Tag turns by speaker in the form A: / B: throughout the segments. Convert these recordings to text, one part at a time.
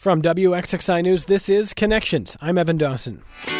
A: From WXXI News, this is Connections. I'm Evan Dawson.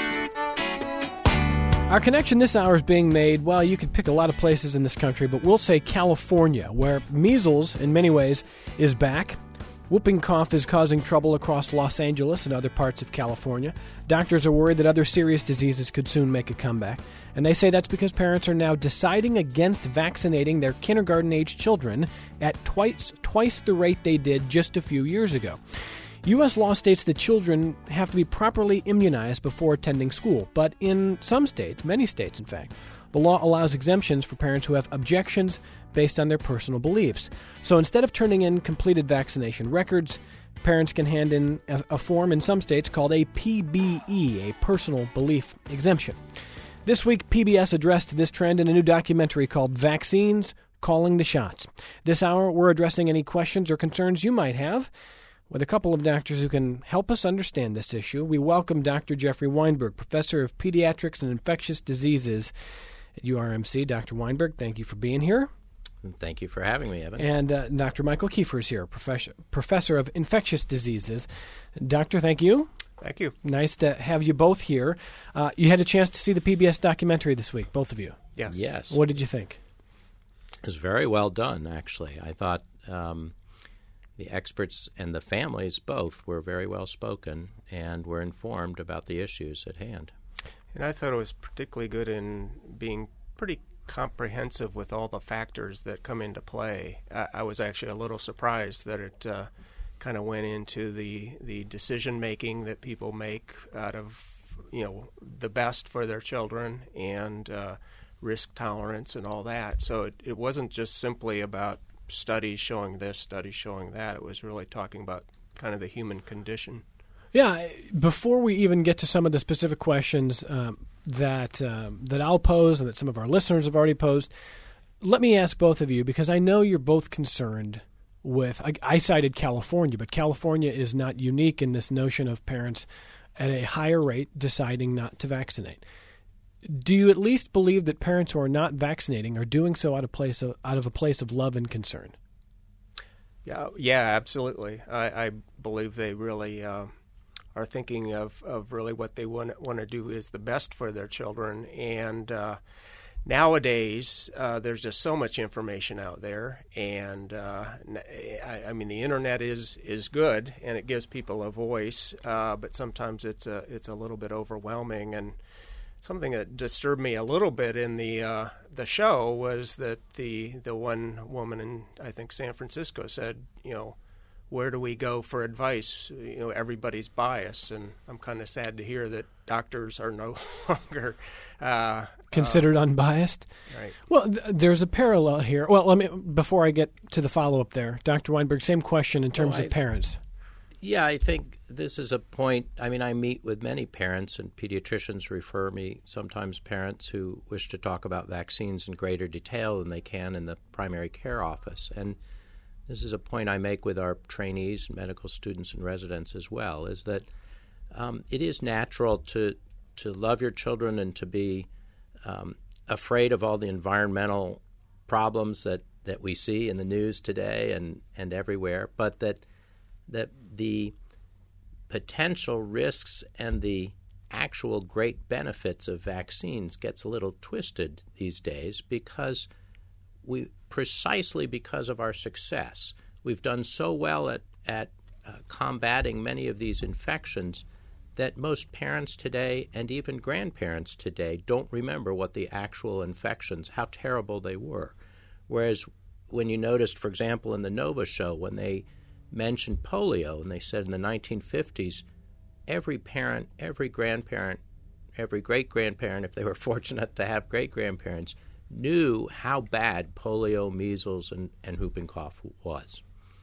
A: Our connection this hour is being made, well, you could pick a lot of places in this country, but we'll say California, where measles, in many ways, is back. Whooping cough is causing trouble across Los Angeles and other parts of California. Doctors are worried that other serious diseases could soon make a comeback. And they say that's because parents are now deciding against vaccinating their kindergarten-age children at twice the rate they did just a few years ago. U.S. law states that children have to be properly immunized before attending school. But in some states, many states in fact, the law allows exemptions for parents who have objections based on their personal beliefs. So instead of turning in completed vaccination records, parents can hand in a form in some states called a PBE, a personal belief exemption. This week, PBS addressed this trend in a new documentary called Vaccines Calling the Shots. This hour, we're addressing any questions or concerns you might have with a couple of doctors who can help us understand this issue. We welcome Dr. Jeffrey Weinberg, Professor of Pediatrics and Infectious Diseases at URMC. Dr. Weinberg, thank you for being here.
B: Thank you for having me, Evan.
A: And Dr. Michael Kiefer is here, Professor of Infectious Diseases. Doctor, thank you.
C: Thank you.
A: Nice to have you both here. You had a chance to see the PBS documentary this week, both of you.
C: Yes.
A: What did you think?
B: It was very well done, actually. I thought the experts and the families both were very well spoken and were informed about the issues at hand.
C: And I thought it was particularly good in being pretty comprehensive with all the factors that come into play. I was actually a little surprised that it kind of went into the decision-making that people make out of, the best for their children and risk tolerance and all that. So it wasn't just simply about studies showing this, studies showing that. It was really talking about kind of the human condition.
A: Yeah, before we even get to some of the specific questions that I'll pose and that some of our listeners have already posed, let me ask both of you, because I know you're both concerned with, I cited California, but California is not unique in this notion of parents at a higher rate deciding not to vaccinate. Do you at least believe that parents who are not vaccinating are doing so out of a place of love and concern?
C: Yeah, absolutely. I believe they really are thinking of really what they want to do is the best for their children. And nowadays, there's just so much information out there, and I mean the internet is good and it gives people a voice, but sometimes it's a little bit overwhelming. And something that disturbed me a little bit in the show was that the one woman in, I think, San Francisco said, where do we go for advice? Everybody's biased, and I'm kind of sad to hear that doctors are no longer
A: considered unbiased.
C: Right.
A: Well, there's a parallel here. Well, before I get to the follow-up there, Dr. Weinberg, same question in terms of parents.
B: Yeah, I think this is a point. I mean, I meet with many parents, and pediatricians refer me, sometimes parents who wish to talk about vaccines in greater detail than they can in the primary care office. And this is a point I make with our trainees, medical students, and residents as well, is that it is natural to love your children and to be afraid of all the environmental problems that we see in the news today and everywhere, but that the potential risks and the actual great benefits of vaccines gets a little twisted these days because precisely because of our success. We've done so well at combating many of these infections that most parents today and even grandparents today don't remember what the actual infections, how terrible they were. Whereas when you noticed, for example, in the Nova show, when they mentioned polio, and they said in the 1950s, every parent, every grandparent, every great-grandparent, if they were fortunate to have great-grandparents, knew how bad polio, measles, and whooping cough was.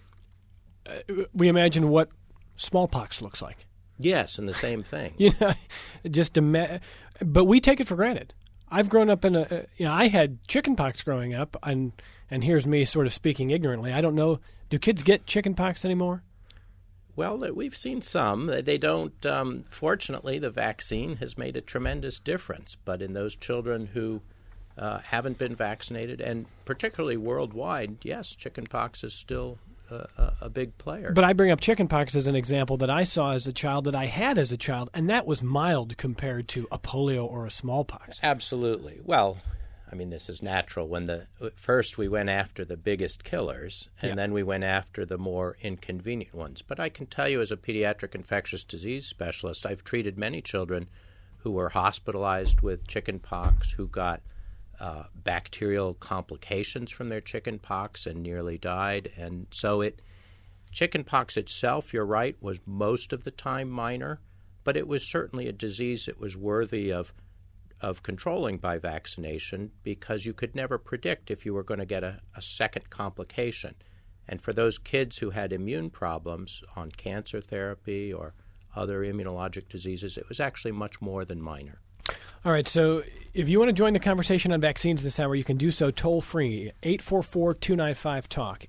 A: We imagine what smallpox looks like.
B: Yes, and the same thing.
A: But we take it for granted. I've grown up in I had chickenpox growing up, and here's me sort of speaking ignorantly. I don't know, do kids get chickenpox anymore?
B: Well, we've seen some. They don't. Fortunately, the vaccine has made a tremendous difference. But in those children who haven't been vaccinated, and particularly worldwide, yes, chickenpox is still a big player.
A: But I bring up chickenpox as an example that I saw as a child, that I had as a child, and that was mild compared to a polio or a smallpox.
B: Absolutely. Well, I mean, this is natural. First we went after the biggest killers, and then we went after the more inconvenient ones. But I can tell you, as a pediatric infectious disease specialist, I've treated many children who were hospitalized with chickenpox, who got bacterial complications from their chickenpox and nearly died. And so chickenpox itself, you're right, was most of the time minor, but it was certainly a disease that was worthy of controlling by vaccination, because you could never predict if you were going to get a second complication. And for those kids who had immune problems on cancer therapy or other immunologic diseases, it was actually much more than minor.
A: All right, so if you want to join the conversation on vaccines this hour, you can do so toll-free, 844-295-TALK,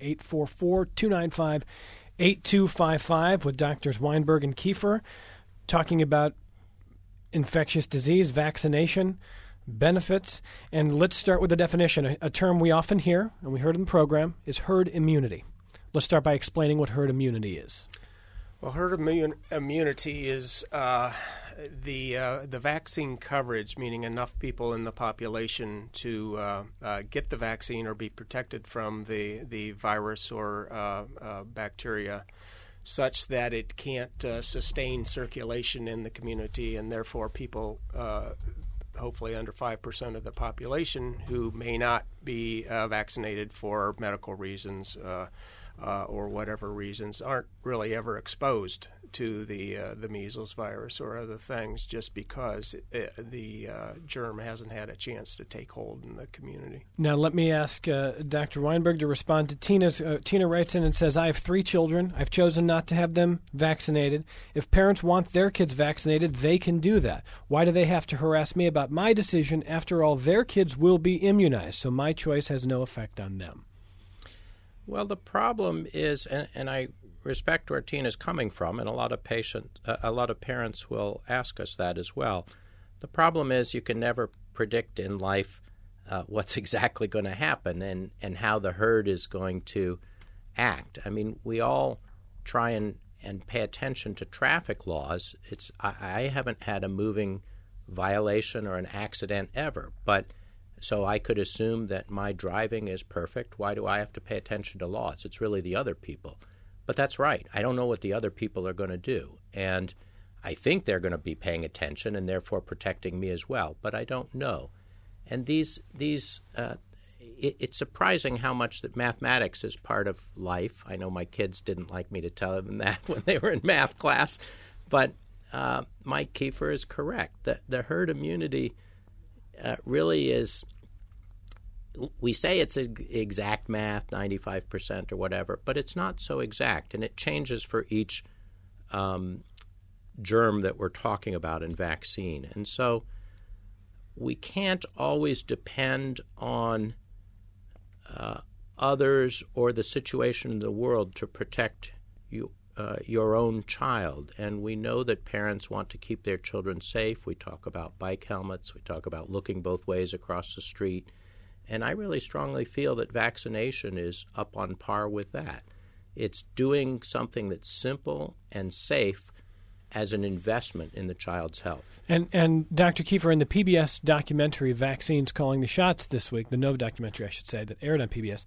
A: 844-295-8255, with Drs. Weinberg and Kiefer, talking about infectious disease, vaccination, benefits. And let's start with the definition. A term we often hear, and we heard in the program, is herd immunity. Let's start by explaining what herd immunity is.
C: Well, herd immunity is the vaccine coverage, meaning enough people in the population to get the vaccine or be protected from the virus or bacteria, such that it can't sustain circulation in the community, and therefore people, hopefully under 5% of the population, who may not be vaccinated for medical reasons or whatever reasons, aren't really ever exposed to the measles virus or other things, just because the germ hasn't had a chance to take hold in the community.
A: Now, let me ask Dr. Weinberg to respond to Tina's. Tina writes in and says, I have 3 children. I've chosen not to have them vaccinated. If parents want their kids vaccinated, they can do that. Why do they have to harass me about my decision? After all, their kids will be immunized, so my choice has no effect on them.
B: Well, the problem is, and I respect where Tina's coming from, and a lot of parents will ask us that as well. The problem is you can never predict in life what's exactly going to happen and how the herd is going to act. I mean, we all try and pay attention to traffic laws. I haven't had a moving violation or an accident ever, but so I could assume that my driving is perfect. Why do I have to pay attention to laws? It's really the other people. But that's right. I don't know what the other people are going to do. And I think they're going to be paying attention and therefore protecting me as well. But I don't know. And it's surprising how much that mathematics is part of life. I know my kids didn't like me to tell them that when they were in math class. But Mike Kiefer is correct. The herd immunity really is, we say it's exact math, 95% or whatever, but it's not so exact, and it changes for each germ that we're talking about in vaccine. And so we can't always depend on others or the situation in the world to protect your own child. And we know that parents want to keep their children safe. We talk about bike helmets. We talk about looking both ways across the street. And I really strongly feel that vaccination is up on par with that. It's doing something that's simple and safe as an investment in the child's health.
A: And Dr. Kiefer, in the PBS documentary Vaccines Calling the Shots this week, the Nova documentary, I should say, that aired on PBS,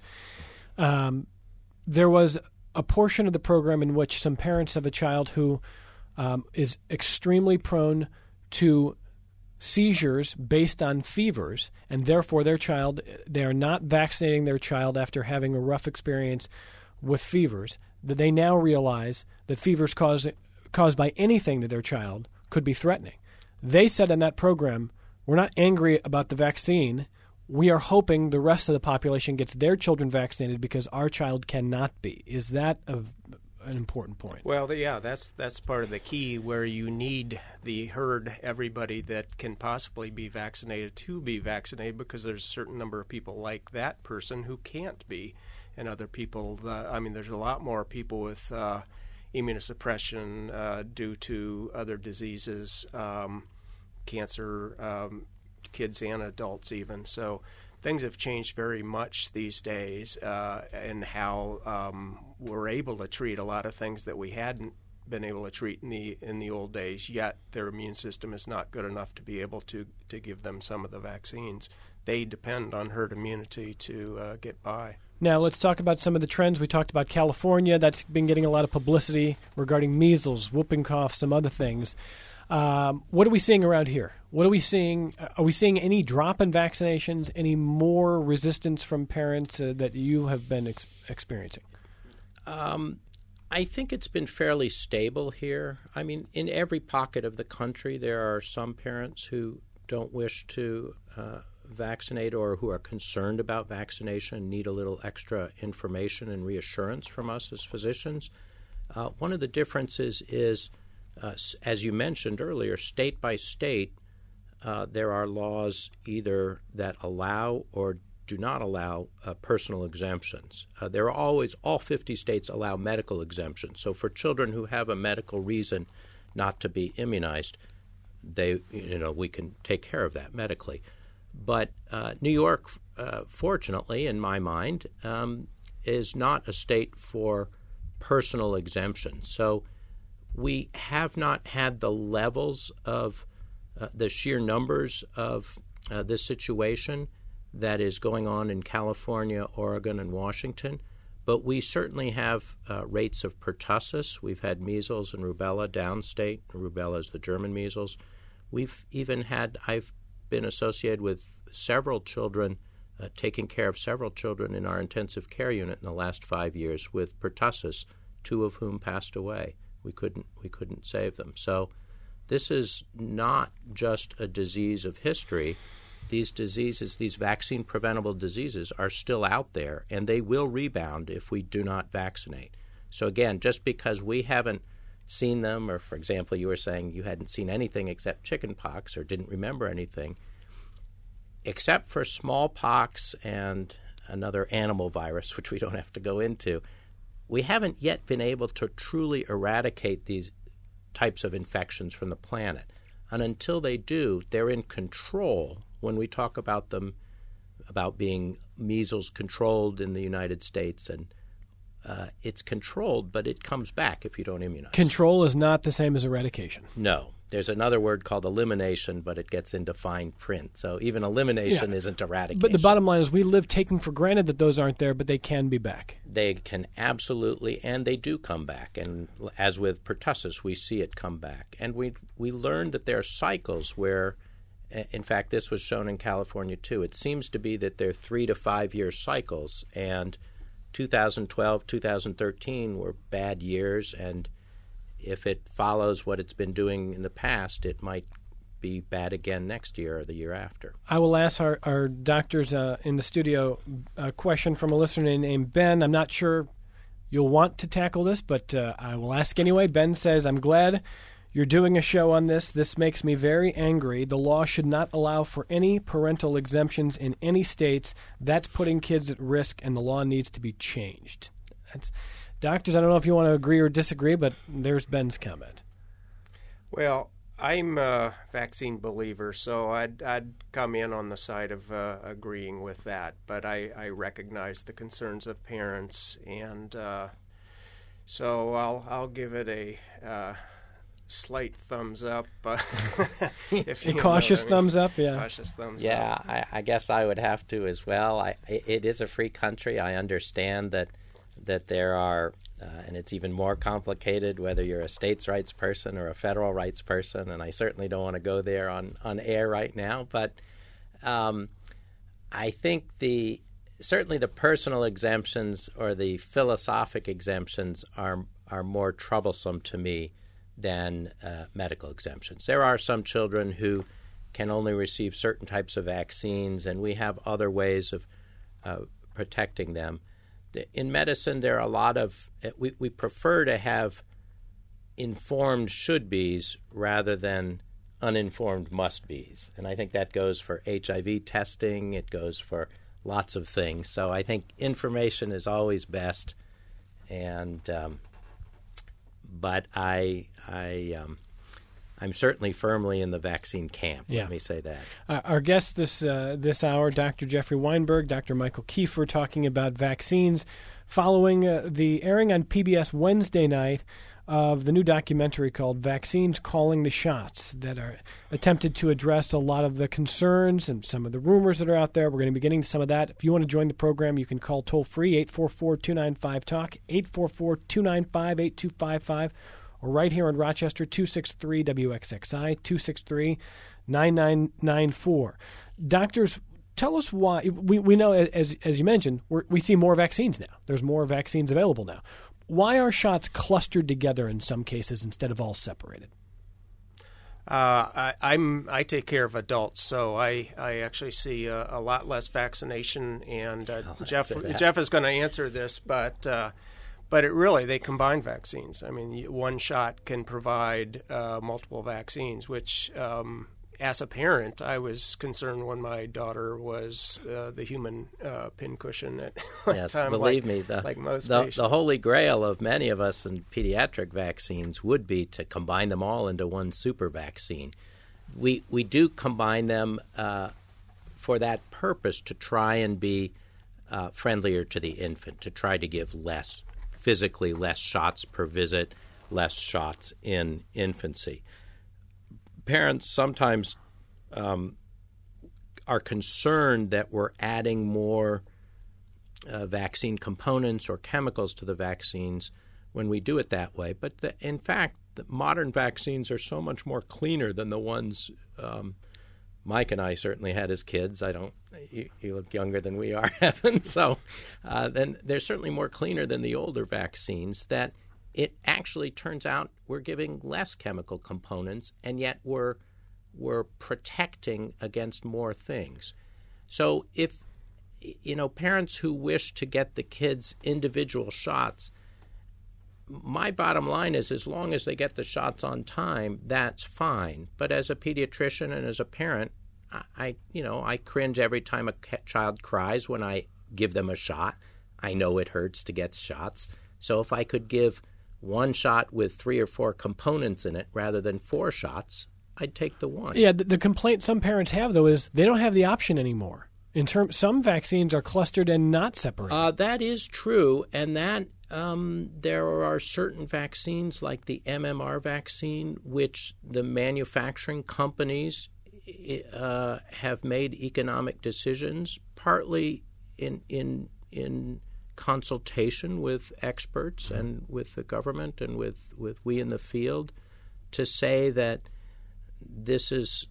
A: there was a portion of the program in which some parents of a child who is extremely prone to seizures based on fevers, and therefore they are not vaccinating their child after having a rough experience with fevers, that they now realize that fevers caused by anything to their child could be threatening. They said in that program, we're not angry about the vaccine. We are hoping the rest of the population gets their children vaccinated because our child cannot be. Is that an important point?
C: Well, yeah, that's part of the key, where you need the herd, everybody that can possibly be vaccinated, to be vaccinated, because there's a certain number of people like that person who can't be, and other people. There's a lot more people with immunosuppression due to other diseases, cancer. Kids and adults even. So things have changed very much these days, and how we're able to treat a lot of things that we hadn't been able to treat in the old days. Yet their immune system is not good enough to be able to give them some of the vaccines. They depend on herd immunity to get by.
A: Now let's talk about some of the trends. We talked about California. That's been getting a lot of publicity regarding measles, whooping cough, some other things. What are we seeing around here? What are we seeing? Are we seeing any drop in vaccinations, any more resistance from parents that you have been experiencing?
B: I think it's been fairly stable here. I mean, in every pocket of the country, there are some parents who don't wish to vaccinate or who are concerned about vaccination and need a little extra information and reassurance from us as physicians. One of the differences is, as you mentioned earlier, state by state, there are laws either that allow or do not allow personal exemptions. There are always, all 50 states allow medical exemptions. So for children who have a medical reason not to be immunized, we can take care of that medically. But New York, fortunately, in my mind, is not a state for personal exemptions. So we have not had the levels of the sheer numbers of this situation that is going on in California, Oregon, and Washington. But we certainly have rates of pertussis. We've had measles and rubella downstate. Rubella is the German measles. We've even I've been associated with several children, taking care of several children in our intensive care unit in the last 5 years with pertussis, 2 of whom passed away. We couldn't save them. So this is not just a disease of history. These diseases, these vaccine-preventable diseases, are still out there, and they will rebound if we do not vaccinate. So again, just because we haven't seen them, or for example, you were saying you hadn't seen anything except chickenpox or didn't remember anything, except for smallpox and another animal virus, which we don't have to go into, we haven't yet been able to truly eradicate these types of infections from the planet. And until they do, they're in control. When we talk about them, about being measles controlled in the United States, and it's controlled, but it comes back if you don't immunize.
A: Control is not the same as eradication.
B: No. There's another word called elimination, but it gets into fine print. So even elimination isn't eradication.
A: But the bottom line is we live taking for granted that those aren't there, but they can be back.
B: They can absolutely, and they do come back. And as with pertussis, we see it come back. And we learned that there are cycles where, in fact, this was shown in California too. It seems to be that they're 3 to 5 year cycles, and 2012, 2013 were bad years, and if it follows what it's been doing in the past, it might be bad again next year or the year after.
A: I will ask our doctors in the studio a question from a listener named Ben. I'm not sure you'll want to tackle this, but I will ask anyway. Ben says, I'm glad you're doing a show on this. This makes me very angry. The law should not allow for any parental exemptions in any states. That's putting kids at risk, and the law needs to be changed. Doctors, I don't know if you want to agree or disagree, but there's Ben's comment.
C: Well, I'm a vaccine believer, so I'd come in on the side of agreeing with that. But I recognize the concerns of parents, and so I'll give it a slight thumbs up.
A: If you cautious thumbs up, yeah.
C: Cautious thumbs up.
B: Yeah, I guess I would have to as well. It is a free country. I understand that there are, and it's even more complicated whether you're a states' rights person or a federal rights person, and I certainly don't want to go there on air right now. But I think certainly the personal exemptions or the philosophic exemptions are more troublesome to me than medical exemptions. There are some children who can only receive certain types of vaccines, and we have other ways of protecting them. In medicine, there are a lot of we prefer to have informed should-bes rather than uninformed must-bes. And I think that goes for HIV testing. It goes for lots of things. So I think information is always best. And but I'm certainly firmly in the vaccine camp.
A: Yeah.
B: Let me say that.
A: Our guest this hour, Dr. Jeffrey Weinberg, Dr. Michael Kiefer, talking about vaccines following the airing on PBS Wednesday night of the new documentary called Vaccines Calling the Shots that are attempted to address a lot of the concerns and some of the rumors that are out there. We're going to be getting to some of that. If you want to join the program, you can call toll-free 844-295-TALK, 844-295-8255, or right here in Rochester, 263-WXXI, 263-9994. Doctors, tell us why. We know, as you mentioned, we see more vaccines now. There's more vaccines available now. Why are shots clustered together in some cases instead of all separated?
C: I take care of adults, so I actually see a lot less vaccination. And Jeff is going to answer this, but it really, they combine vaccines. I mean, one shot can provide multiple vaccines, which as a parent, I was concerned when my daughter was the human pincushion at
B: yes,
C: time.
B: Believe
C: like,
B: me,
C: like most
B: the
C: patients.
B: holy grail of many of us in pediatric vaccines would be to combine them all into one super vaccine. We do combine them for that purpose, to try and be friendlier to the infant, to try to give physically less shots per visit, less shots in infancy. Parents sometimes are concerned that we're adding more vaccine components or chemicals to the vaccines when we do it that way. But in fact, the modern vaccines are so much more cleaner than the ones Mike and I certainly had as kids. You look younger than we are, Evan. So then they're certainly more cleaner than the older vaccines, that it actually turns out we're giving less chemical components, and yet we're protecting against more things. So if parents who wish to get the kids individual shots, my bottom line is, as long as they get the shots on time, that's fine. But as a pediatrician and as a parent, I cringe every time a child cries when I give them a shot. I know it hurts to get shots. So if I could give one shot with 3 or 4 components in it rather than 4 shots, I'd take the one.
A: Yeah, the complaint some parents have, though, is they don't have the option anymore. Some vaccines are clustered and not separated.
B: That is true, and that there are certain vaccines like the MMR vaccine, which the manufacturing companies have made economic decisions, partly in consultation with experts and with the government and with we in the field, to say that there's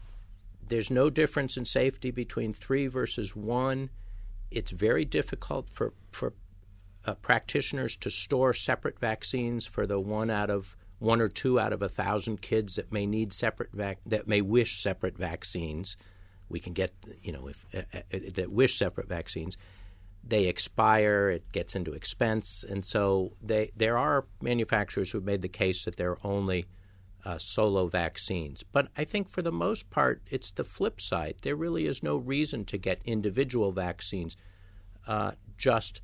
B: no difference in safety between 3 versus 1. It's very difficult for practitioners to store separate vaccines for the 1 or 2 out of 1,000 kids that may need that may wish separate vaccines. We can get that wish separate vaccines. They expire, it gets into expense, and so there are manufacturers who have made the case that there are only solo vaccines. But I think for the most part, it's the flip side. There really is no reason to get individual vaccines, just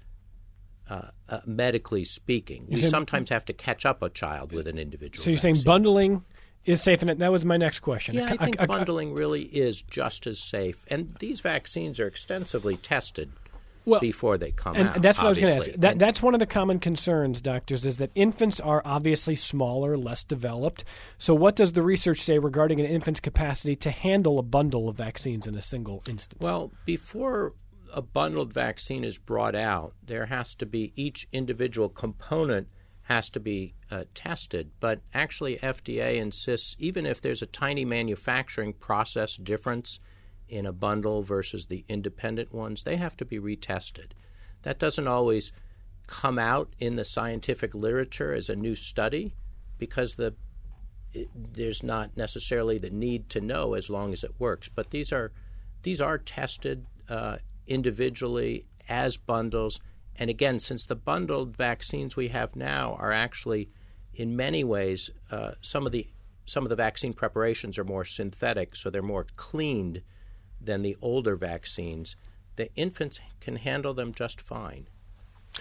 B: medically speaking. We sometimes have to catch up a child with an individual
A: So you're
B: vaccine.
A: saying bundling is safe, and that was my next question.
B: Yeah, I think bundling really is just as safe. And these vaccines are extensively tested before they come out.
A: And that's what
B: obviously.
A: I was going to ask. That's one of the common concerns, doctors, is that infants are obviously smaller, less developed. So what does the research say regarding an infant's capacity to handle a bundle of vaccines in a single instance?
B: Well, before a bundled vaccine is brought out, there has to be each individual component has to be tested. But actually, FDA insists, even if there's a tiny manufacturing process difference in a bundle versus the independent ones, they have to be retested. That doesn't always come out in the scientific literature as a new study because there's not necessarily the need to know as long as it works. But these are tested individually as bundles. And again, since the bundled vaccines we have now are actually, in many ways, some of the vaccine preparations are more synthetic, so they're more cleaned than the older vaccines, the infants can handle them just fine.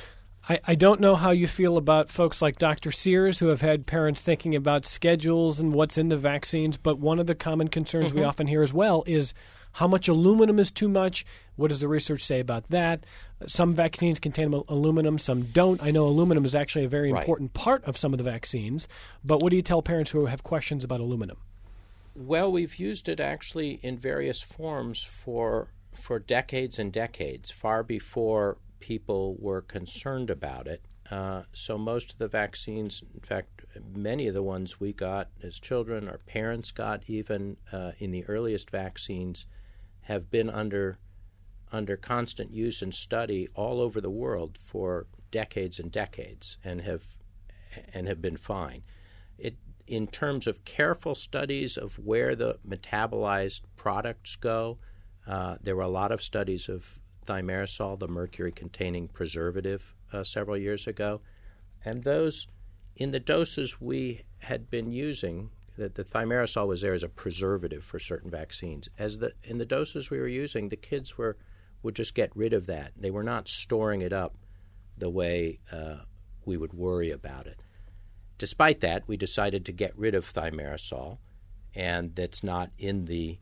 A: I don't know how you feel about folks like Dr. Sears who have had parents thinking about schedules and what's in the vaccines, but one of the common concerns we often hear as well is how much aluminum is too much. What does the research say about that? Some vaccines contain aluminum, some don't. I know aluminum is actually a very important part of some of the vaccines, but what do you tell parents who have questions about aluminum?
B: Well, we've used it actually in various forms for decades and decades, far before people were concerned about it. So most of the vaccines, in fact, many of the ones we got as children, our parents got even in the earliest vaccines, have been under constant use and study all over the world for decades and decades, and have been fine. In terms of careful studies of where the metabolized products go, there were a lot of studies of thimerosal, the mercury-containing preservative, several years ago, and those, in the doses we had been using, that the thimerosal was there as a preservative for certain vaccines. In the doses we were using, the kids would just get rid of that. They were not storing it up the way we would worry about it. Despite that, we decided to get rid of thimerosal, and that's not in the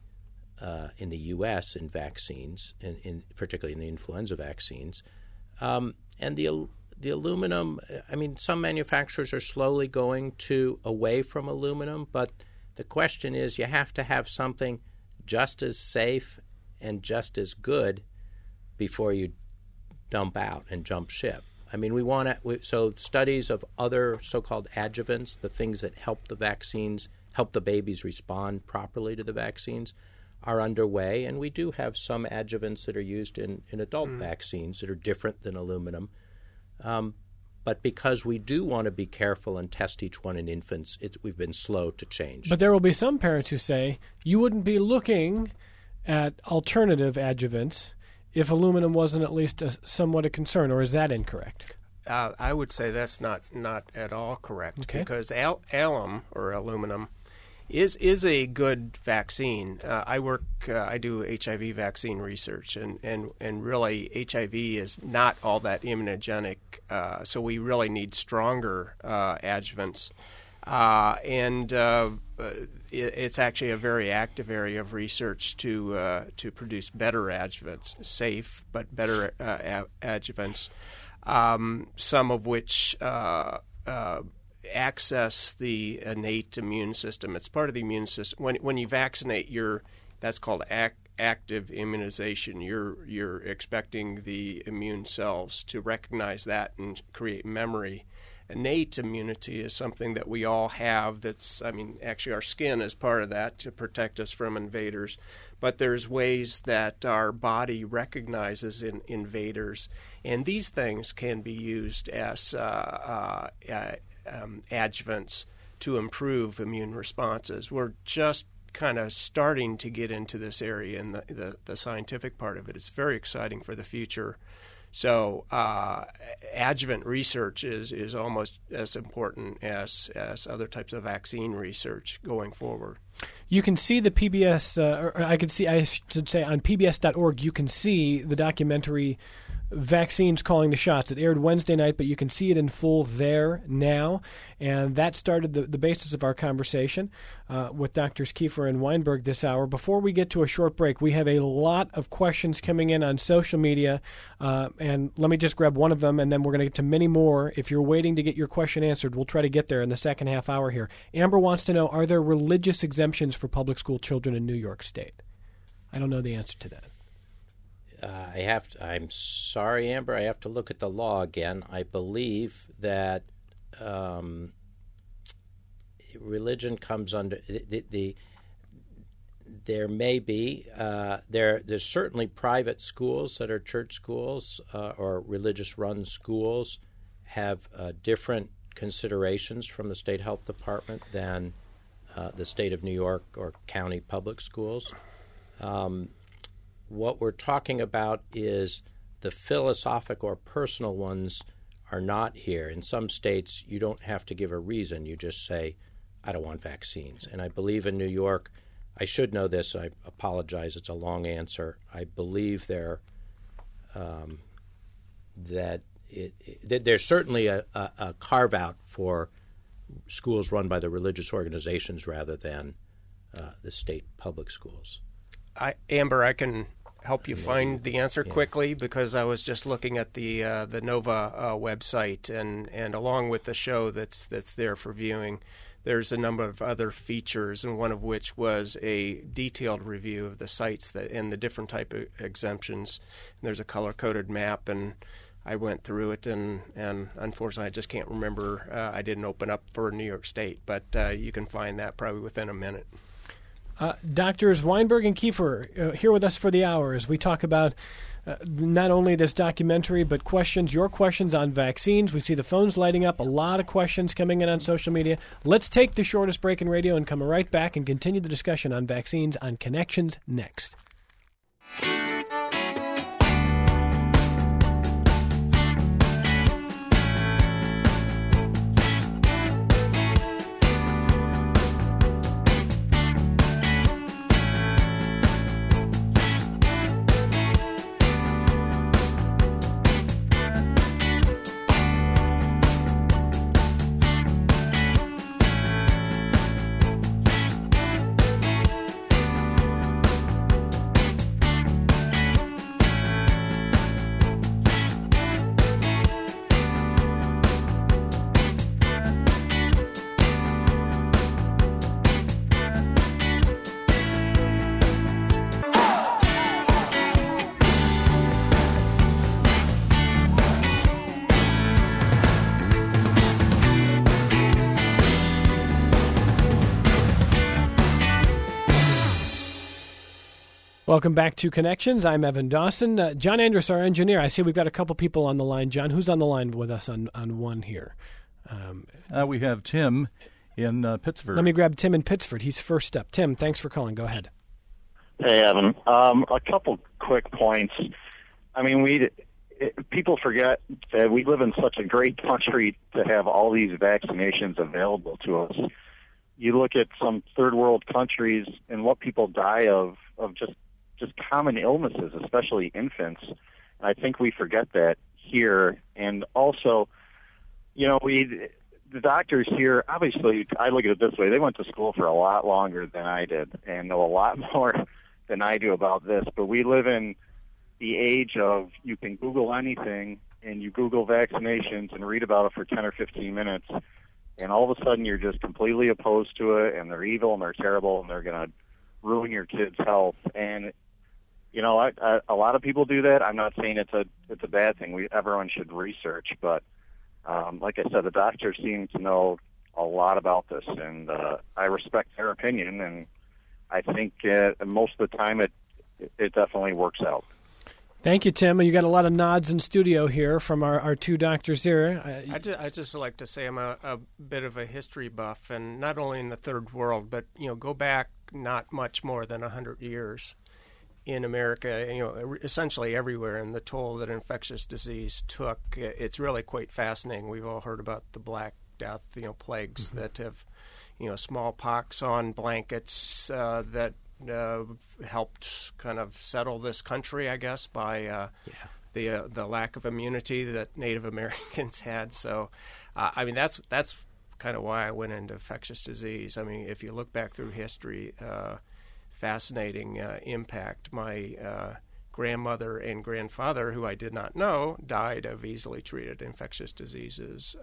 B: U.S. in vaccines, particularly in the influenza vaccines. And the aluminum, I mean, some manufacturers are slowly going away from aluminum, but the question is you have to have something just as safe and just as good before you dump out and jump ship. I mean, so studies of other so-called adjuvants, the things that help the vaccines, help the babies respond properly to the vaccines, are underway, and we do have some adjuvants that are used in adult vaccines that are different than aluminum. But because we do want to be careful and test each one in infants, we've been slow to change.
A: But there will be some parents who say you wouldn't be looking at alternative adjuvants if aluminum wasn't at least somewhat a concern, or is that incorrect?
C: I would say that's not at all correct, because alum, or aluminum, is a good vaccine. I do HIV vaccine research, and really HIV is not all that immunogenic, so we really need stronger adjuvants. It's actually a very active area of research to produce better adjuvants, safe but better adjuvants, some of which access the innate immune system. It's part of the immune system. When you vaccinate, that's called active immunization. You're expecting the immune cells to recognize that and create memory. Innate immunity is something that we all have. Actually our skin is part of that to protect us from invaders. But there's ways that our body recognizes invaders, and these things can be used as adjuvants to improve immune responses. We're just kind of starting to get into this area, and the scientific part of it is very exciting for the future. So adjuvant research is almost as important as other types of vaccine research going forward.
A: You can see the PBS, I should say on PBS.org, you can see the documentary Vaccines Calling the Shots. It aired Wednesday night, but you can see it in full there now. And that started the basis of our conversation with Drs. Kiefer and Weinberg this hour. Before we get to a short break, we have a lot of questions coming in on social media. And let me just grab one of them, and then we're going to get to many more. If you're waiting to get your question answered, we'll try to get there in the second half hour here. Amber wants to know, are there religious exemptions for public school children in New York State? I don't know the answer to that.
B: I'm sorry, Amber. I have to look at the law again. I believe that religion comes under there may be there's certainly private schools that are church schools or religious-run schools have different considerations from the state health department than the state of New York or county public schools. What we're talking about is the philosophic or personal ones are not here. In some states, you don't have to give a reason. You just say, I don't want vaccines. And I believe in New York, I should know this. I apologize. It's a long answer. I believe that there's certainly a carve out for schools run by the religious organizations rather than the state public schools.
C: Amber, I can help you find the answer quickly because I was just looking at the Nova website, and along with the show that's there for viewing, there's a number of other features, and one of which was a detailed review of the sites and the different type of exemptions. And there's a color-coded map, and I went through it, and unfortunately I just can't remember. I didn't open up for New York State, but you can find that probably within a minute.
A: Doctors Weinberg and Kiefer here with us for the hour as we talk about not only this documentary, but your questions on vaccines. We see the phones lighting up, a lot of questions coming in on social media. Let's take the shortest break in radio and come right back and continue the discussion on vaccines on Connections next. Welcome back to Connections. I'm Evan Dawson. John Andrus, our engineer. I see we've got a couple people on the line. John, who's on the line with us on one here?
D: We have Tim in Pittsford.
A: Let me grab Tim in Pittsford. He's first up. Tim, thanks for calling. Go ahead.
E: Hey, Evan. A couple quick points. I mean, people forget that we live in such a great country to have all these vaccinations available to us. You look at some third world countries and what people die of just common illnesses, especially infants. I think we forget that here. And also, the doctors here, obviously, I look at it this way. They went to school for a lot longer than I did and know a lot more than I do about this. But we live in the age of you can Google anything, and you Google vaccinations and read about it for 10 or 15 minutes, and all of a sudden you're just completely opposed to it, and they're evil and they're terrible and they're going to ruin your kid's health. And a lot of people do that. I'm not saying it's a bad thing. Everyone should research, but like I said, the doctors seem to know a lot about this, and I respect their opinion, and I think most of the time it definitely works out.
A: Thank you, Tim. You got a lot of nods in studio here from our two doctors here.
C: I just like to say I'm a bit of a history buff, and not only in the third world, but go back not much more than 100 years in America, essentially everywhere, and the toll that infectious disease took. It's really quite fascinating. We've all heard about the Black Death, plagues that have, smallpox on blankets that helped kind of settle this country, I guess, by the lack of immunity that Native Americans had. So, that's kind of why I went into infectious disease. I mean, if you look back through history, fascinating impact. My grandmother and grandfather, who I did not know, died of easily treated infectious diseases.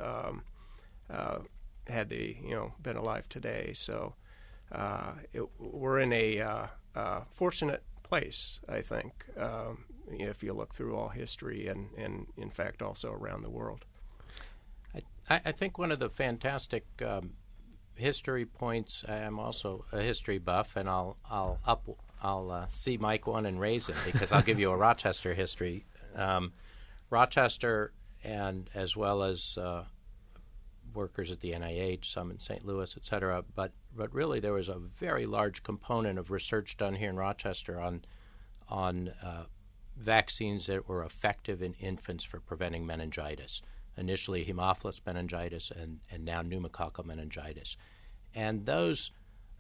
C: Had they, been alive today, so we're in a fortunate place, I think, if you look through all history and in fact also around the world.
B: I think one of the fantastic history points. I'm also a history buff, and I'll see Mike one and raise him because I'll give you a Rochester history. Rochester, and as well as workers at the NIH, some in St. Louis, et cetera. But really, there was a very large component of research done here in Rochester on vaccines that were effective in infants for preventing meningitis. Initially Haemophilus meningitis and now pneumococcal meningitis. And those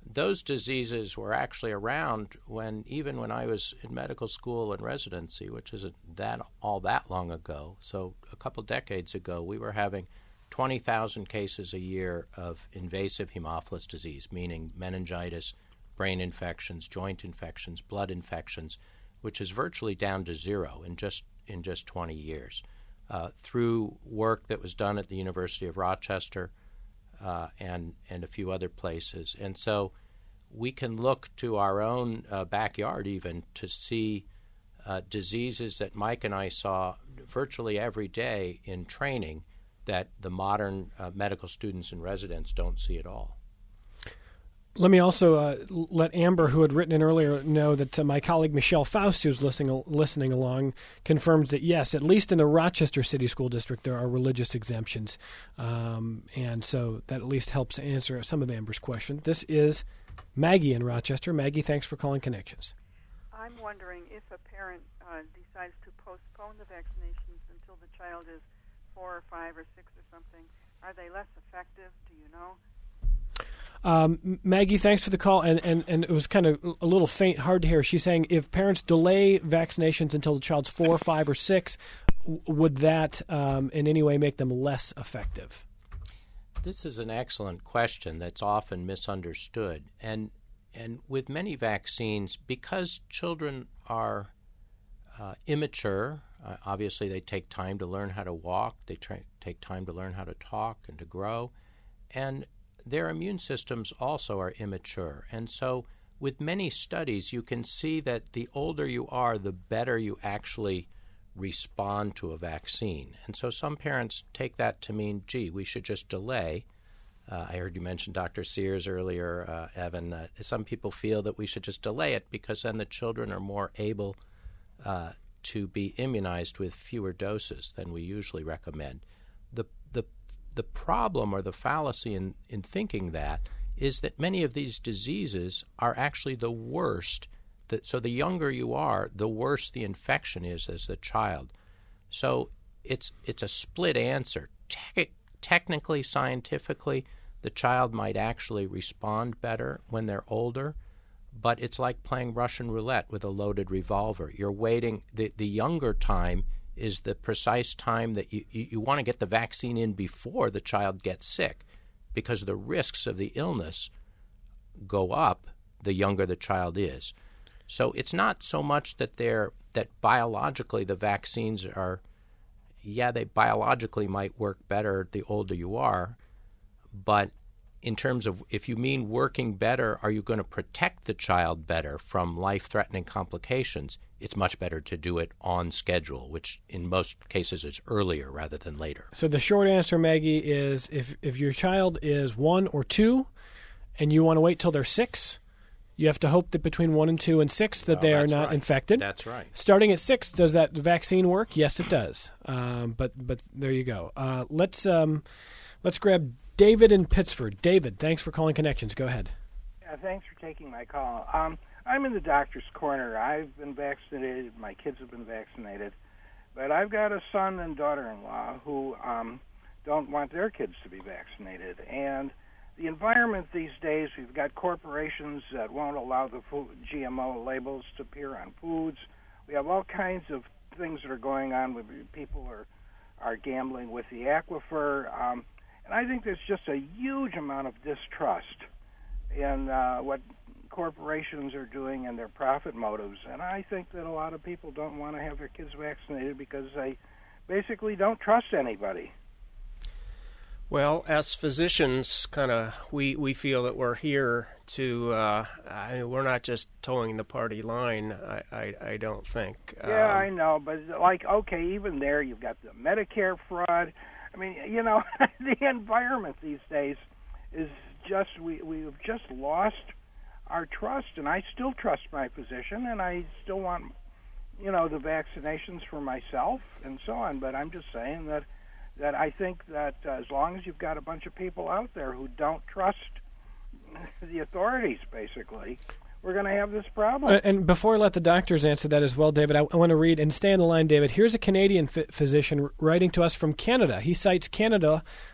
B: those diseases were actually around even when I was in medical school and residency, which isn't all that long ago. So a couple decades ago, we were having 20,000 cases a year of invasive Haemophilus disease, meaning meningitis, brain infections, joint infections, blood infections, which is virtually down to zero in just 20 years. Through work that was done at the University of Rochester and a few other places. And so we can look to our own backyard even to see diseases that Mike and I saw virtually every day in training that the modern medical students and residents don't see at all.
A: Let me also let Amber, who had written in earlier, know that my colleague Michelle Faust, who's listening along, confirms that, yes, at least in the Rochester City School District, there are religious exemptions. And so that at least helps answer some of Amber's question. This is Maggie in Rochester. Maggie, thanks for calling Connections.
F: I'm wondering if a parent decides to postpone the vaccinations until the child is 4 or 5 or 6 or something, are they less effective? Do you know?
A: Maggie, thanks for the call, and it was kind of a little faint, hard to hear. She's saying if parents delay vaccinations until the child's 4, 5, or 6, would that in any way make them less effective?
B: This is an excellent question that's often misunderstood. And with many vaccines, because children are immature, obviously they take time to learn how to walk, they take time to learn how to talk and to grow, and their immune systems also are immature. And so with many studies, you can see that the older you are, the better you actually respond to a vaccine. And so some parents take that to mean, gee, we should just delay. I heard you mention Dr. Sears earlier, Evan. Some people feel that we should just delay it because then the children are more able to be immunized with fewer doses than we usually recommend. The problem or the fallacy in thinking that is that many of these diseases are actually the worst. So the younger you are, the worse the infection is as a child. So it's a split answer. Technically, scientifically, the child might actually respond better when they're older, but it's like playing Russian roulette with a loaded revolver. You're waiting. The younger time is the precise time that you want to get the vaccine in before the child gets sick, because the risks of the illness go up the younger the child is. So it's not so much that biologically the vaccines are, they biologically might work better the older you are, but in terms of if you mean working better, are you going to protect the child better from life-threatening complications? It's much better to do it on schedule, which in most cases is earlier rather than later.
A: So the short answer, Maggie, is if your child is 1 or 2 and you want to wait till they're 6, you have to hope that between 1 and 2 and 6 that they are not infected.
B: That's right.
A: Starting at 6, does that vaccine work? Yes, it does. But there you go. Let's grab David in Pittsford. David, thanks for calling Connections. Go ahead.
G: Yeah, thanks for taking my call. I'm in the doctor's corner. I've been vaccinated. My kids have been vaccinated. But I've got a son and daughter-in-law who don't want their kids to be vaccinated. And the environment these days, we've got corporations that won't allow the food GMO labels to appear on foods. We have all kinds of things that are going on with people are gambling with the aquifer. And I think there's just a huge amount of distrust in what corporations are doing and their profit motives. And I think that a lot of people don't want to have their kids vaccinated because they basically don't trust anybody.
C: Well, as physicians, we feel that we're here to. We're not just towing the party line. I don't think.
G: Yeah, I know, but even there, you've got the Medicare fraud. I mean, the environment these days is just we've just lost our trust, and I still trust my physician, and I still want the vaccinations for myself and so on. But I'm just saying that I think that as long as you've got a bunch of people out there who don't trust the authorities, basically, we're going to have this problem.
A: And before I let the doctors answer that as well, David, I want to read, and stay on the line, David. Here's a Canadian physician writing to us from Canada. He cites Canada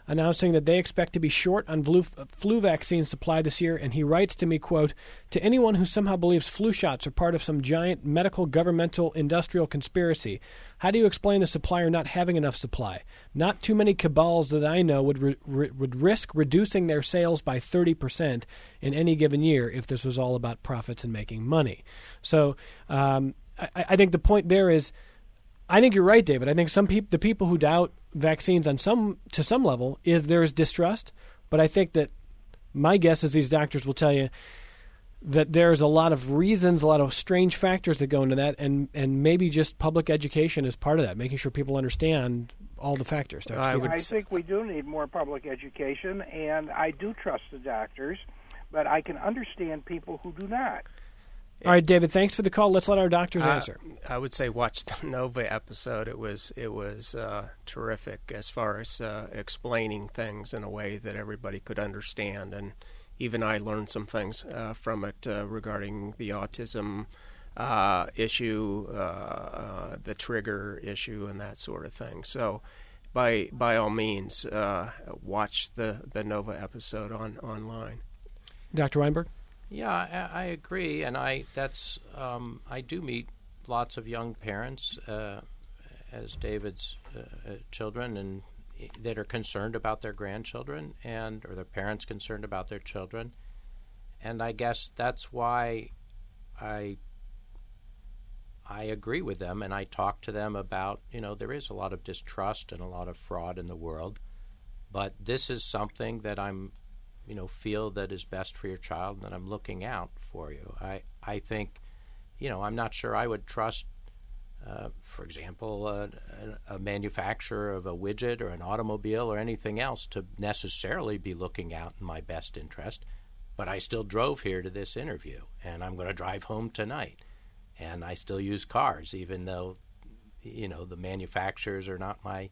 A: announcing that they expect to be short on flu vaccine supply this year, and he writes to me, quote, "To anyone who somehow believes flu shots are part of some giant medical, governmental, industrial conspiracy, how do you explain the supplier not having enough supply? Not too many cabals that I know would risk reducing their sales by 30% in any given year if this was all about profits and making money." So I think the point there is, I think you're right, David. I think the people who doubt vaccines to some level there is distrust, but I think that my guess is these doctors will tell you that there's a lot of reasons, a lot of strange factors that go into that, and maybe just public education is part of that, making sure people understand all the factors.
G: I think we do need more public education, and I do trust the doctors, but I can understand people who do not.
A: All right, David, thanks for the call. Let's let our doctors answer.
C: I would say watch the Nova episode. It was terrific as far as explaining things in a way that everybody could understand, and even I learned some things from it regarding the autism issue, the trigger issue, and that sort of thing. So, by all means, watch the Nova episode online.
A: Dr. Weinberg?
B: Yeah, I agree, and I do meet lots of young parents as David's children, and that are concerned about their grandchildren or their parents concerned about their children, and I guess that's why I agree with them, and I talk to them about, there is a lot of distrust and a lot of fraud in the world, but this is something that I'm feel that is best for your child, and that I'm looking out for you. I think, I'm not sure I would trust, for example, a manufacturer of a widget or an automobile or anything else to necessarily be looking out in my best interest, but I still drove here to this interview, and I'm going to drive home tonight, and I still use cars, even though, the manufacturers are not my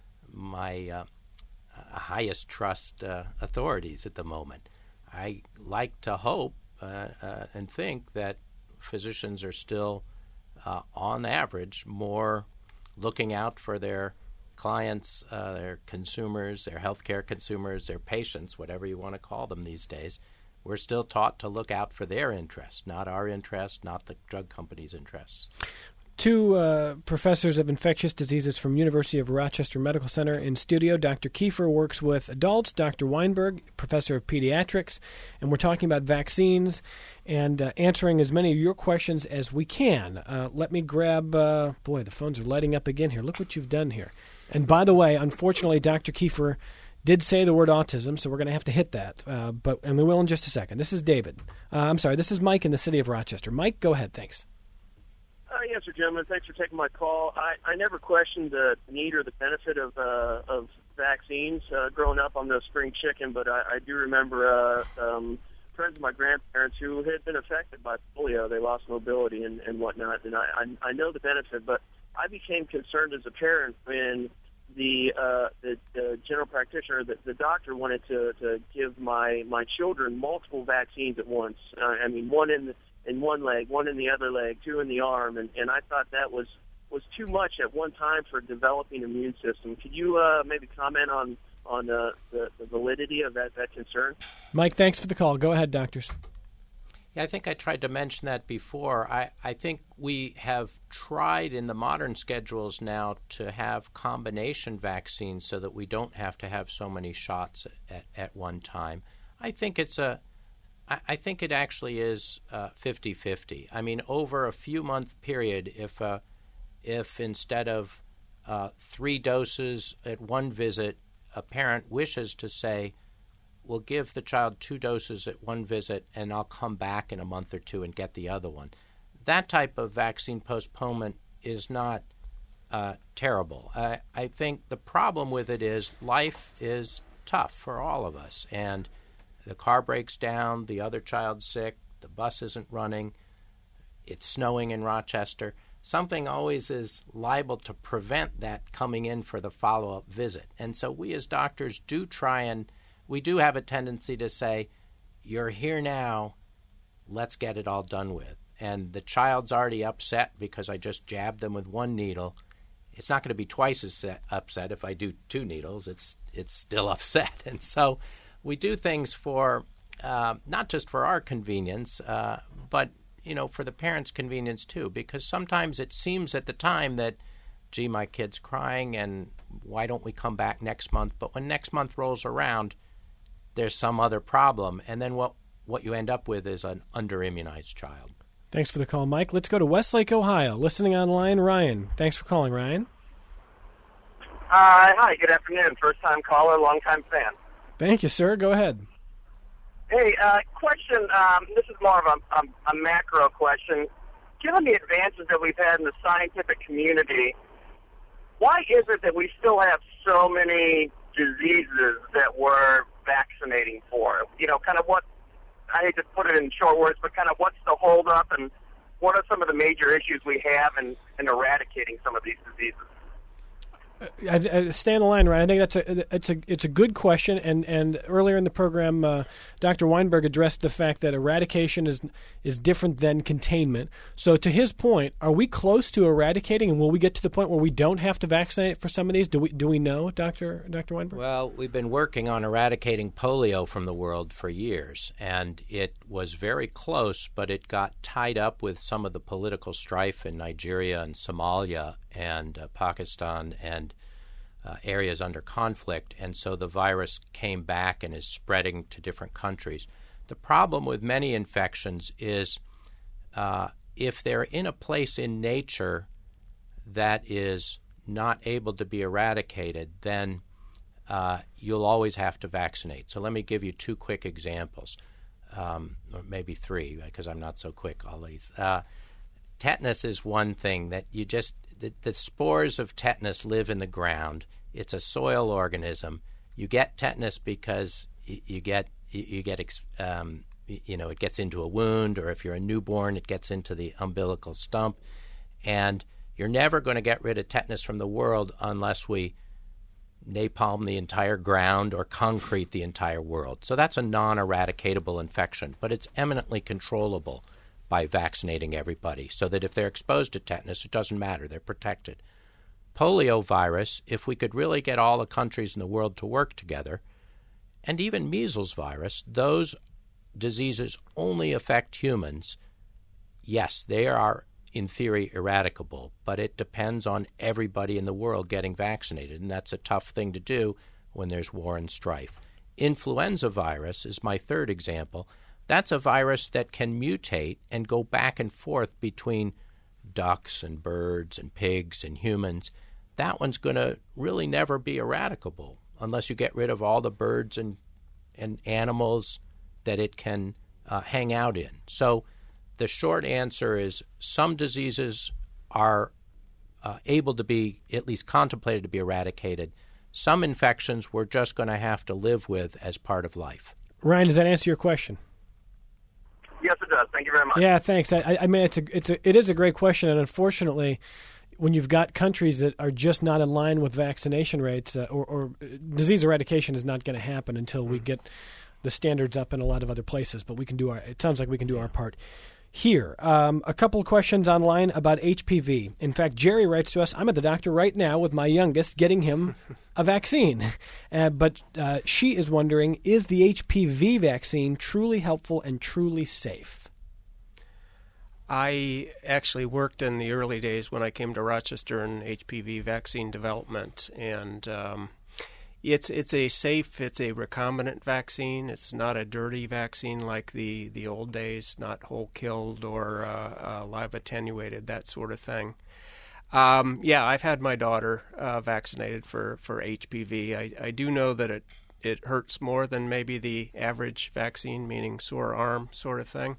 B: highest trust authorities at the moment. I like to hope and think that physicians are still, on average, more looking out for their clients, their consumers, their healthcare consumers, their patients, whatever you want to call them these days. We're still taught to look out for their interests, not our interests, not the drug company's interests.
A: Two professors of infectious diseases from University of Rochester Medical Center in studio. Dr. Kiefer works with adults. Dr. Weinberg, professor of pediatrics. And we're talking about vaccines and answering as many of your questions as we can. Let me grab, the phones are lighting up again here. Look what you've done here. And by the way, unfortunately, Dr. Kiefer did say the word autism, so we're going to have to hit that. And we will in just a second. This is David. This is Mike in the city of Rochester. Mike, go ahead. Thanks.
H: Yes, sir, gentlemen. Thanks for taking my call. I never questioned the need or the benefit of vaccines growing up. I'm no spring chicken, but I do remember friends of my grandparents who had been affected by polio. They lost mobility and whatnot, and I know the benefit, but I became concerned as a parent when the general practitioner, the doctor, wanted to give my children multiple vaccines at once. One in one leg, one in the other leg, two in the arm, and I thought that was too much at one time for developing immune system. Could you maybe comment on the validity of that concern?
A: Mike, thanks for the call. Go ahead, doctors.
B: Yeah, I think I tried to mention that before. I think we have tried in the modern schedules now to have combination vaccines so that we don't have to have so many shots at one time. I think it actually is 50-50. Over a few-month period, if instead of 3 doses at one visit, a parent wishes to say, we'll give the child 2 doses at one visit, and I'll come back in a month or 2 and get the other one. That type of vaccine postponement is not terrible. I think the problem with it is life is tough for all of us, and the car breaks down, the other child's sick, the bus isn't running, it's snowing in Rochester. Something always is liable to prevent that coming in for the follow-up visit. And so we as doctors we do have a tendency to say, you're here now, let's get it all done with. And the child's already upset because I just jabbed them with one needle. it's not going to be twice as upset if I do 2 needles. It's still upset. And so we do things for not just for our convenience, but for the parents' convenience too, because sometimes it seems at the time that, gee, my kid's crying, and why don't we come back next month? But when next month rolls around, there's some other problem, and then what you end up with is an under-immunized child.
A: Thanks for the call, Mike. Let's go to Westlake, Ohio. Listening online, Ryan. Thanks for calling, Ryan.
I: Hi, good afternoon. First-time caller, long-time fan.
A: Thank you, sir. Go ahead.
I: Hey, question. This is more of a macro question. Given the advances that we've had in the scientific community, why is it that we still have so many diseases that we're vaccinating for? Kind of what, I hate to put it in short words, but kind of what's the holdup, and what are some of the major issues we have in eradicating some of these diseases?
A: I stay on the line, Ryan. I think it's a good question, and earlier in the program, Dr. Weinberg addressed the fact that eradication is different than containment. So, to his point, are we close to eradicating, and will we get to the point where we don't have to vaccinate for some of these? Do we know, Dr. Weinberg?
B: Well, we've been working on eradicating polio from the world for years, and it was very close, but it got tied up with some of the political strife in Nigeria and Somalia and Pakistan and areas under conflict, and so the virus came back and is spreading to different countries. The problem with many infections is if they're in a place in nature that is not able to be eradicated, then you'll always have to vaccinate. So let me give you 2 quick examples, or maybe 3, because I'm not so quick always. Tetanus is one thing that you just the spores of tetanus live in the ground. It's a soil organism. You get tetanus because it gets into a wound, or if you're a newborn, it gets into the umbilical stump. And you're never going to get rid of tetanus from the world unless we napalm the entire ground or concrete the entire world. So that's a non-eradicatable infection, but it's eminently controllable by vaccinating everybody, so that if they're exposed to tetanus, it doesn't matter. They're protected. Polio virus, if we could really get all the countries in the world to work together, and even measles virus, those diseases only affect humans. Yes, they are, in theory, eradicable, but it depends on everybody in the world getting vaccinated, and that's a tough thing to do when there's war and strife. Influenza virus is my 3rd example. That's a virus that can mutate and go back and forth between ducks and birds and pigs and humans. That one's going to really never be eradicable unless you get rid of all the birds and animals that it can hang out in. So the short answer is some diseases are able to be at least contemplated to be eradicated. Some infections we're just going to have to live with as part of life.
A: Ryan, does that answer your question?
I: Yes, it does. Thank you very much.
A: Yeah, thanks. I mean, it is a great question, and unfortunately, when you've got countries that are just not in line with vaccination rates, or disease eradication is not going to happen until we get the standards up in a lot of other places. But we can do it sounds like we can do our part here. A couple of questions online about HPV. In fact, Jerry writes to us, I'm at the doctor right now with my youngest getting him a vaccine. But she is wondering, is the HPV vaccine truly helpful and truly safe?
C: I actually worked in the early days when I came to Rochester in HPV vaccine development, and it's a safe, it's a recombinant vaccine. It's not a dirty vaccine like the old days, not whole killed or live attenuated, that sort of thing. I've had my daughter vaccinated for HPV. I do know that it hurts more than maybe the average vaccine, meaning sore arm sort of thing.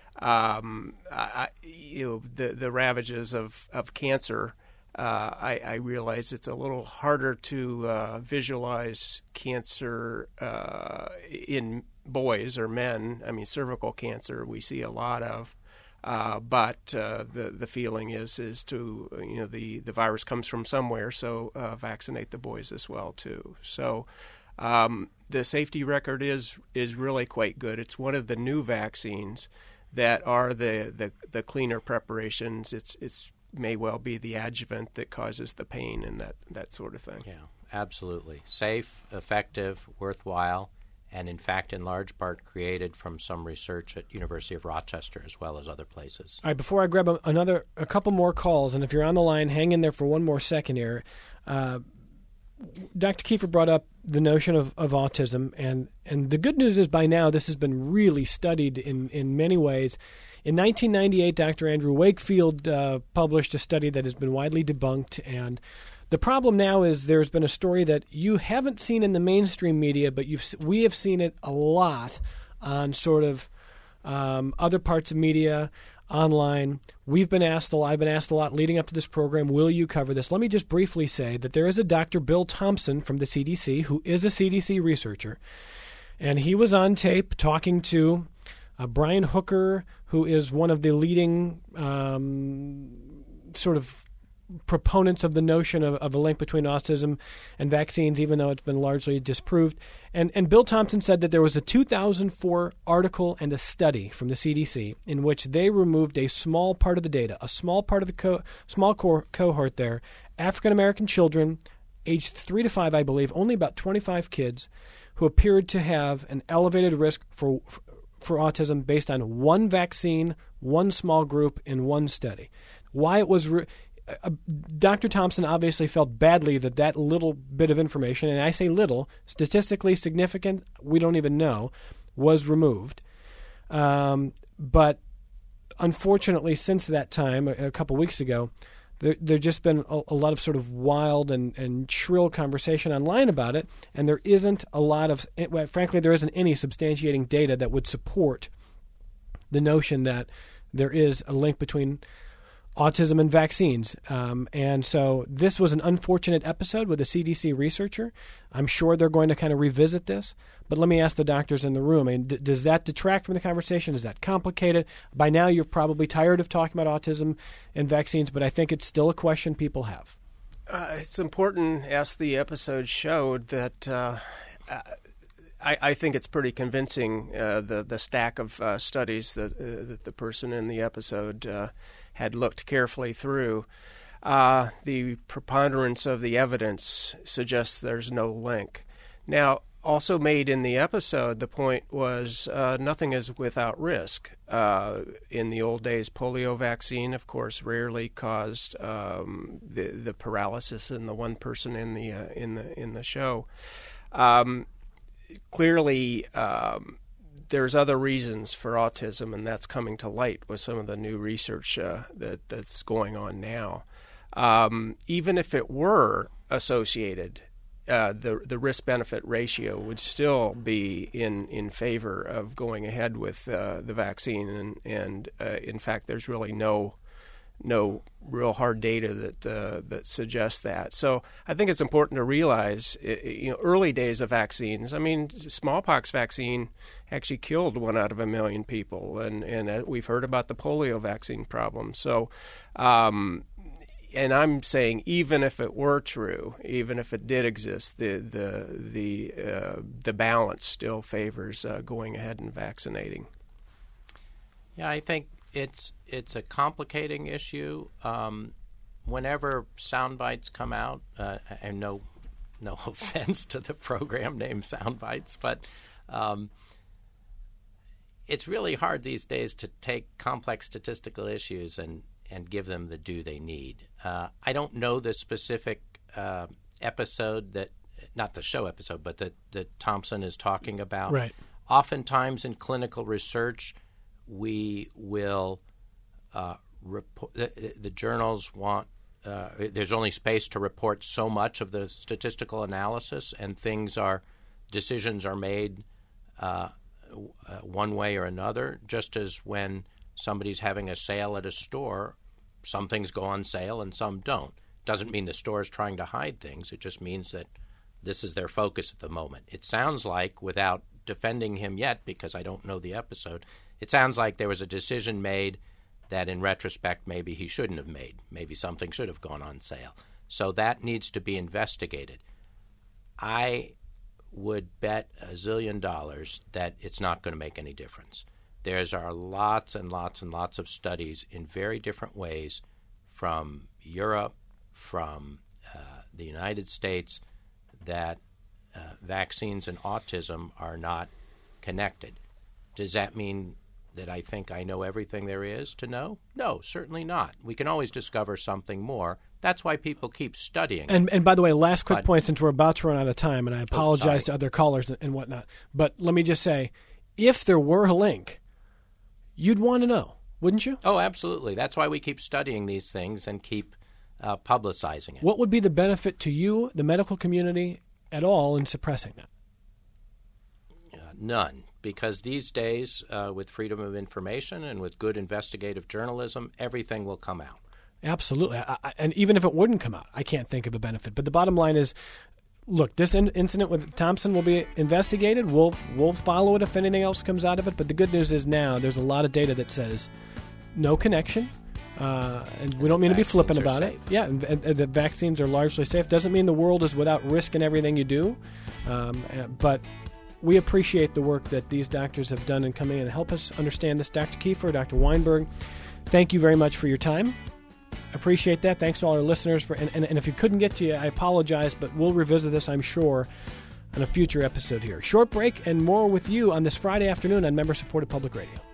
C: The ravages of cancer, I realize it's a little harder to visualize cancer in boys or men. I mean, cervical cancer we see a lot of, but the feeling is to the virus comes from somewhere, so vaccinate the boys as well too. So the safety record is really quite good. It's one of the new vaccines that are the cleaner preparations. It's may well be the adjuvant that causes the pain and that sort of thing.
B: Yeah, absolutely. Safe, effective, worthwhile, and in fact, in large part, created from some research at University of Rochester as well as other places.
A: All right, before I grab a couple more calls, and if you're on the line, hang in there for one more second here. Dr. Kiefer brought up the notion of autism, and the good news is by now this has been really studied in many ways. In 1998, Dr. Andrew Wakefield published a study that has been widely debunked, and the problem now is there's been a story that you haven't seen in the mainstream media, but we have seen it a lot on sort of other parts of media, online. I've been asked a lot leading up to this program, will you cover this? Let me just briefly say that there is a Dr. Bill Thompson from the CDC who is a CDC researcher, and he was on tape talking to Brian Hooker, who is one of the leading sort of proponents of the notion of a link between autism and vaccines, even though it's been largely disproved. And Bill Thompson said that there was a 2004 article and a study from the CDC in which they removed a small part of the data, a small part of the small cohort there, African-American children, aged 3 to 5, I believe, only about 25 kids, who appeared to have an elevated risk for autism based on one vaccine, one small group, in one study. Why it was... Dr. Thompson obviously felt badly that little bit of information, and I say little, statistically significant, we don't even know, was removed. But unfortunately, since that time, a couple weeks ago, there's just been a lot of sort of wild and shrill conversation online about it, and there isn't a lot of, frankly, there isn't any substantiating data that would support the notion that there is a link between autism and vaccines. And so this was an unfortunate episode with a CDC researcher. I'm sure they're going to kind of revisit this. But let me ask the doctors in the room, I mean, does that detract from the conversation? Is that complicated? By now you're probably tired of talking about autism and vaccines, but I think it's still a question people have.
C: It's important, as the episode showed, that I think it's pretty convincing, the stack of studies that the person in the episode had looked carefully through. The preponderance of the evidence suggests there's no link. Now, also made in the episode, the point was nothing is without risk. In the old days, polio vaccine, of course, rarely caused the paralysis in the one person in the show. Clearly, there's other reasons for autism, and that's coming to light with some of the new research that's going on now. Even if it were associated, the risk-benefit ratio would still be in favor of going ahead with the vaccine, and in fact, there's really no real hard data that suggests that. So I think it's important to realize, early days of vaccines. I mean, smallpox vaccine actually killed 1 out of 1 million people, and we've heard about the polio vaccine problem. So, and I'm saying, even if it were true, even if it did exist, the balance still favors going ahead and vaccinating.
B: Yeah, I think it's a complicating issue. Whenever sound bites come out, and no offense to the program named Sound Bites, but it's really hard these days to take complex statistical issues and give them the due they need. I don't know the specific episode not the show episode, but that Thompson is talking about.
A: Right.
B: Oftentimes in clinical research, we will report. The journals want. There's only space to report so much of the statistical analysis, and decisions are made one way or another. Just as when somebody's having a sale at a store, some things go on sale and some don't. Doesn't mean the store is trying to hide things. It just means that this is their focus at the moment. It sounds like, without defending him yet, because I don't know the episode, it sounds like there was a decision made that in retrospect maybe he shouldn't have made. Maybe something should have gone on sale. So that needs to be investigated. I would bet $1 zillion that it's not going to make any difference. There are lots and lots and lots of studies in very different ways from Europe, from the United States, that vaccines and autism are not connected. Does that mean that I think I know everything there is to know? No, certainly not. We can always discover something more. That's why people keep studying.
A: And by the way, last quick point, since we're about to run out of time, and I apologize to other callers and whatnot, but let me just say, if there were a link, you'd want to know, wouldn't you?
B: Oh, absolutely. That's why we keep studying these things and keep publicizing it.
A: What would be the benefit to you, the medical community, at all in suppressing that?
B: None. Because these days, with freedom of information and with good investigative journalism, everything will come out.
A: Absolutely. And even if it wouldn't come out, I can't think of a benefit. But the bottom line is, look, this incident with Thompson will be investigated. We'll follow it if anything else comes out of it. But the good news is now there's a lot of data that says no connection. And we don't mean to be flippant about it. Yeah, and the vaccines are largely safe. Doesn't mean the world is without risk in everything you do. But we appreciate the work that these doctors have done in coming in and help us understand this. Dr. Kiefer, Dr. Weinberg, thank you very much for your time. Appreciate that. Thanks to all our listeners. And if we couldn't get to you, I apologize, but we'll revisit this, I'm sure, on a future episode here. Short break and more with you on this Friday afternoon on member-supported public radio.